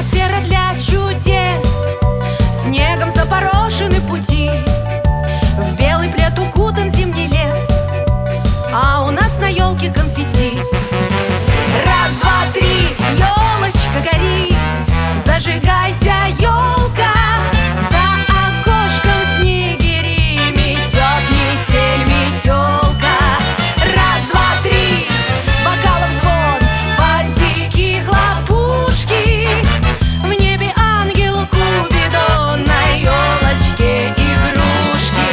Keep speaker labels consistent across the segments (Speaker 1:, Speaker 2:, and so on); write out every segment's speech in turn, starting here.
Speaker 1: Атмосфера для чудес, снегом запорошены пути, в белый плед укутан зимний лес, а у нас на елке конфетти. Раз, два, три, елочка гори, зажигайся, елка, за окошком снегири, метет метель, метелка. Раз, два, три, бокалов звон, фантики, хлопушки, в небе ангел Купидон, на елочке игрушки.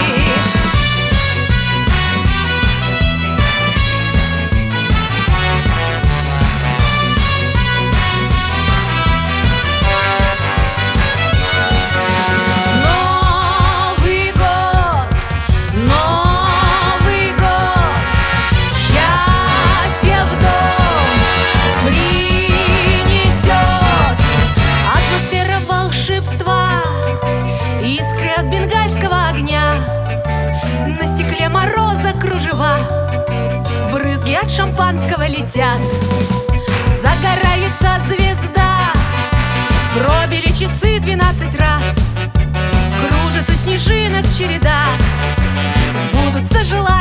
Speaker 1: Искры от бенгальского огня, на стекле мороза кружева, брызги от шампанского летят. Загорается звезда, пробили часы 12 раз, кружится снежинок череда, сбудутся желания.